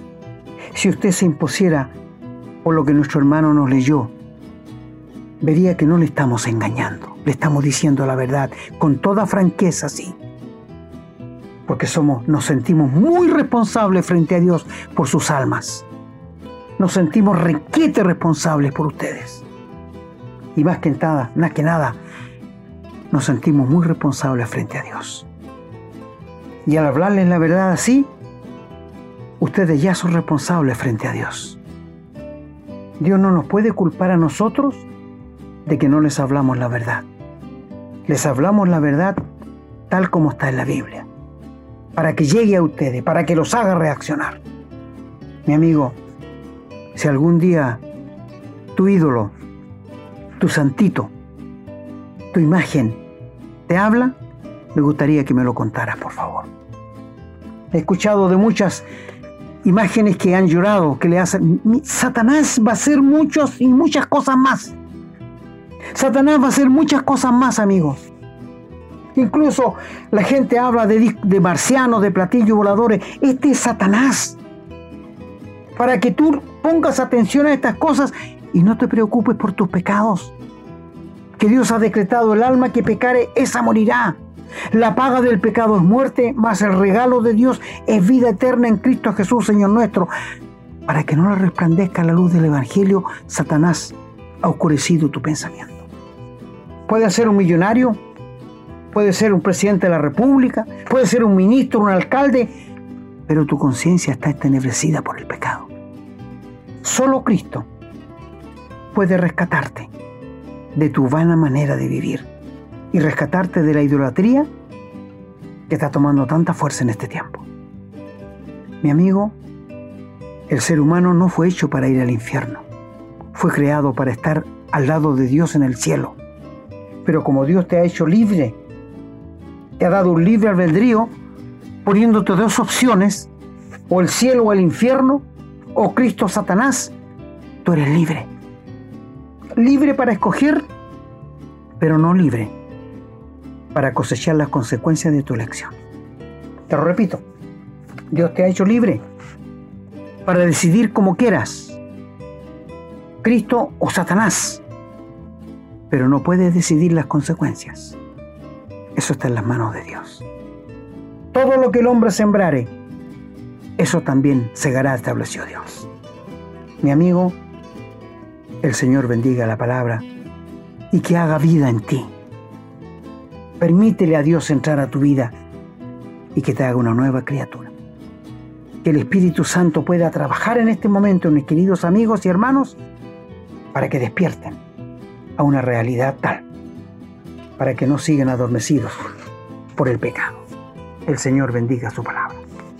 si usted se impusiera por lo que nuestro hermano nos leyó, vería que no le estamos engañando, le estamos diciendo la verdad con toda franqueza, sí. Porque somos, nos sentimos muy responsables frente a Dios por sus almas. Nos sentimos requete responsables por ustedes. Y más que nada, más que nada, nos sentimos muy responsables frente a Dios. Y al hablarles la verdad así, ustedes ya son responsables frente a Dios. Dios no nos puede culpar a nosotros de que no les hablamos la verdad. Les hablamos la verdad tal como está en la Biblia, para que llegue a ustedes, para que los haga reaccionar. Mi amigo, si algún día tu ídolo, tu santito, tu imagen te habla, me gustaría que me lo contaras, por favor. He escuchado de muchas imágenes que han llorado, que le hacen... Satanás va a hacer muchos y muchas cosas más. Satanás va a hacer muchas cosas más, amigos. Incluso la gente habla de, de marcianos, de platillos voladores. Este es Satanás. Para que tú pongas atención a estas cosas y no te preocupes por tus pecados. Que Dios ha decretado: el alma que pecare, esa morirá. La paga del pecado es muerte, mas el regalo de Dios es vida eterna en Cristo Jesús, Señor nuestro. Para que no le resplandezca la luz del Evangelio, Satanás ha oscurecido tu pensamiento. Puede ser un millonario, puede ser un presidente de la República, puede ser un ministro, un alcalde, pero tu conciencia está entenebrecida por el pecado. Solo Cristo puede rescatarte de tu vana manera de vivir y rescatarte de la idolatría que está tomando tanta fuerza en este tiempo. Mi amigo, el ser humano no fue hecho para ir al infierno. Fue creado para estar al lado de Dios en el cielo. Pero como Dios te ha hecho libre, te ha dado un libre albedrío, poniéndote dos opciones, o el cielo o el infierno, o Cristo o Satanás, tú eres libre. Libre para escoger, pero no libre para cosechar las consecuencias de tu elección. Te lo repito, Dios te ha hecho libre para decidir como quieras, Cristo o Satanás, pero no puedes decidir las consecuencias. Eso está en las manos de Dios. Todo lo que el hombre sembrare, eso también segará, estableció Dios. Mi amigo, el Señor bendiga la palabra y que haga vida en ti. Permítele a Dios entrar a tu vida y que te haga una nueva criatura. Que el Espíritu Santo pueda trabajar en este momento, mis queridos amigos y hermanos, para que despierten a una realidad tal, para que no sigan adormecidos por el pecado. El Señor bendiga su palabra.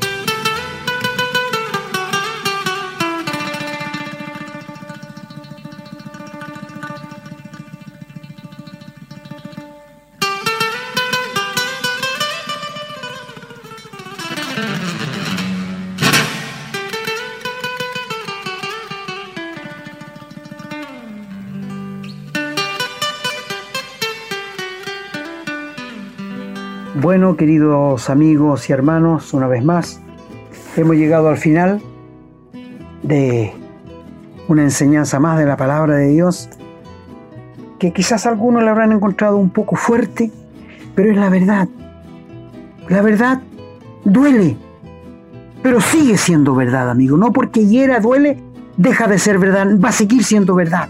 Bueno, queridos amigos y hermanos, una vez más, hemos llegado al final de una enseñanza más de la palabra de Dios, que quizás algunos la habrán encontrado un poco fuerte, pero es la verdad. La verdad duele, pero sigue siendo verdad, amigo. No porque hiera, duele, deja de ser verdad, va a seguir siendo verdad.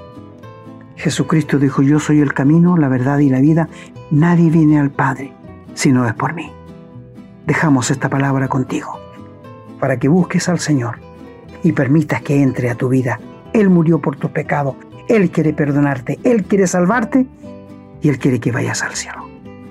Jesucristo dijo: yo soy el camino, la verdad y la vida. Nadie viene al Padre si no es por mí. Dejamos esta palabra contigo para que busques al Señor y permitas que entre a tu vida. Él murió por tus pecados, Él quiere perdonarte, Él quiere salvarte y Él quiere que vayas al cielo.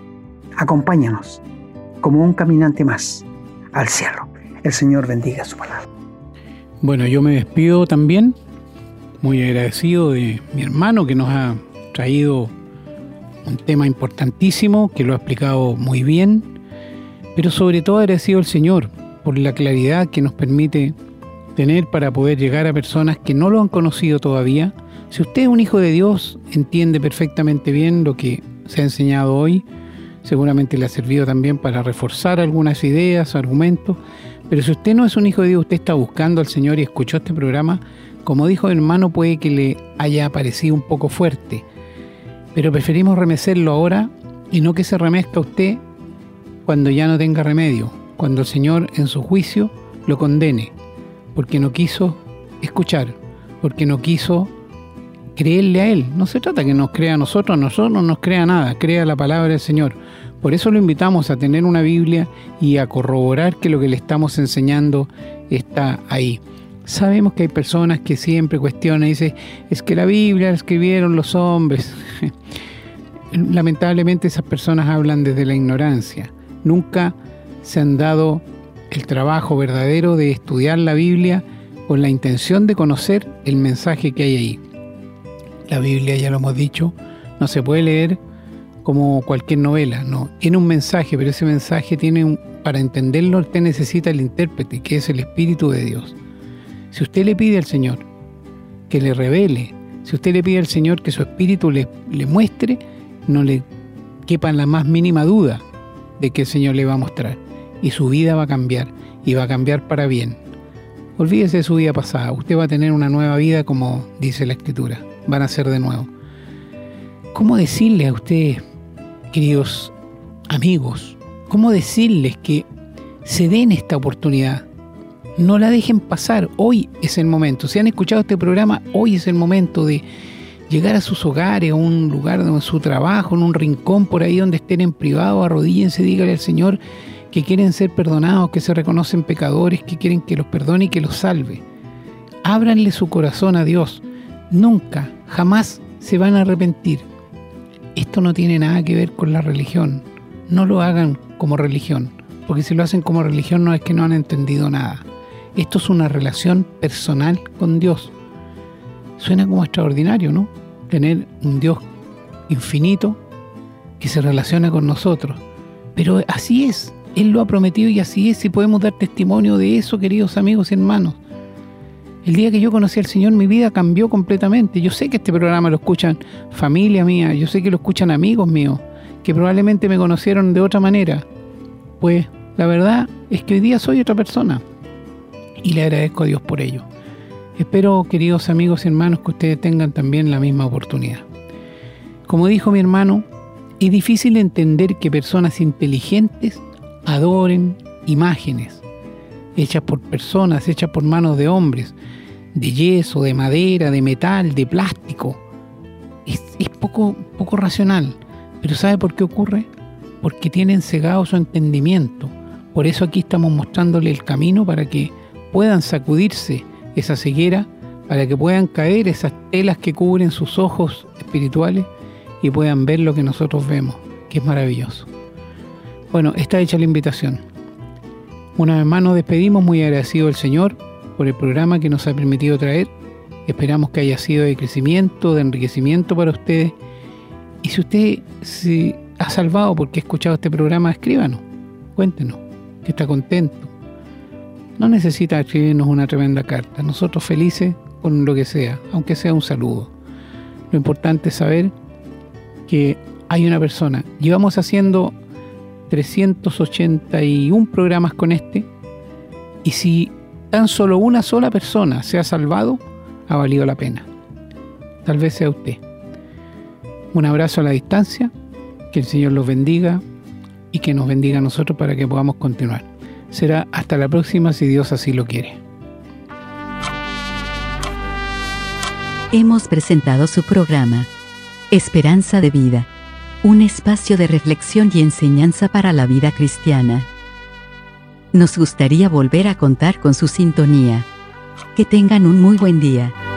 Acompáñanos como un caminante más al cielo. El Señor bendiga su palabra. Bueno, yo me despido también, muy agradecido de mi hermano que nos ha traído un tema importantísimo, que lo ha explicado muy bien, pero sobre todo agradecido al Señor por la claridad que nos permite tener para poder llegar a personas que no lo han conocido todavía. Si usted es un hijo de Dios, entiende perfectamente bien lo que se ha enseñado hoy, seguramente le ha servido también para reforzar algunas ideas, argumentos, pero si usted no es un hijo de Dios, usted está buscando al Señor y escuchó este programa, como dijo el hermano, puede que le haya parecido un poco fuerte, pero preferimos remecerlo ahora y no que se remezca usted cuando ya no tenga remedio, cuando el Señor en su juicio lo condene, porque no quiso escuchar, porque no quiso creerle a Él. No se trata que nos crea a nosotros, a nosotros no nos crea nada, crea la palabra del Señor. Por eso lo invitamos a tener una Biblia y a corroborar que lo que le estamos enseñando está ahí. Sabemos que hay personas que siempre cuestionan y dicen, es que la Biblia la escribieron los hombres. Lamentablemente esas personas hablan desde la ignorancia. Nunca se han dado el trabajo verdadero de estudiar la Biblia con la intención de conocer el mensaje que hay ahí. La Biblia, ya lo hemos dicho, no se puede leer como cualquier novela, no. Tiene un mensaje, pero ese mensaje tiene un, para entenderlo usted necesita el intérprete, que es el Espíritu de Dios. Si usted le pide al Señor que le revele, si usted le pide al Señor que su Espíritu le, le muestre, no le quepa la más mínima duda de que el Señor le va a mostrar. Y su vida va a cambiar, y va a cambiar para bien. Olvídese de su vida pasada, usted va a tener una nueva vida como dice la Escritura, van a ser de nuevo. ¿Cómo decirle a ustedes, queridos amigos, cómo decirles que se den esta oportunidad? No la dejen pasar, hoy es el momento. Si han escuchado este programa, hoy es el momento de llegar a sus hogares, a un lugar donde su trabajo, en un rincón por ahí donde estén en privado, arrodíllense, díganle al Señor que quieren ser perdonados, que se reconocen pecadores, que quieren que los perdone y que los salve. Ábranle su corazón a Dios. Nunca, jamás se van a arrepentir. esto no tiene nada que ver con la religión. No lo hagan como religión, porque si lo hacen como religión no es que no han entendido nada. Esto es una relación personal con Dios. Suena como extraordinario, ¿no? Tener un Dios infinito que se relaciona con nosotros. Pero así es, Él lo ha prometido y así es, y podemos dar testimonio de eso, queridos amigos y hermanos. El día que yo conocí al Señor, mi vida cambió completamente. Yo sé que este programa lo escuchan familia mía, yo sé que lo escuchan amigos míos, que probablemente me conocieron de otra manera. Pues la verdad es que hoy día soy otra persona y le agradezco a Dios por ello. Espero, queridos amigos y hermanos, que ustedes tengan también la misma oportunidad. Como dijo mi hermano, es difícil entender que personas inteligentes adoren imágenes hechas por personas, hechas por manos de hombres, de yeso, de madera, de metal, de plástico. Es, es poco, poco racional. Pero ¿sabe por qué ocurre? Porque tienen cegado su entendimiento. Por eso aquí estamos mostrándole el camino para que puedan sacudirse esa ceguera, para que puedan caer esas telas que cubren sus ojos espirituales y puedan ver lo que nosotros vemos, que es maravilloso. Bueno, está hecha la invitación. Una vez más nos despedimos, muy agradecido al Señor por el programa que nos ha permitido traer. Esperamos que haya sido de crecimiento, de enriquecimiento para ustedes. Y si usted se ha salvado porque ha escuchado este programa, escríbanos, cuéntenos que está contento. No necesita escribirnos una tremenda carta, nosotros felices con lo que sea, aunque sea un saludo. Lo importante es saber que hay una persona. Llevamos haciendo trescientos ochenta y uno programas con este, y si tan solo una sola persona se ha salvado, ha valido la pena. Tal vez sea usted. Un abrazo a la distancia, que el Señor los bendiga y que nos bendiga a nosotros para que podamos continuar. Será hasta la próxima si Dios así lo quiere. Hemos presentado su programa Esperanza de Vida, un espacio de reflexión y enseñanza para la vida cristiana. Nos gustaría volver a contar con su sintonía. Que tengan un muy buen día.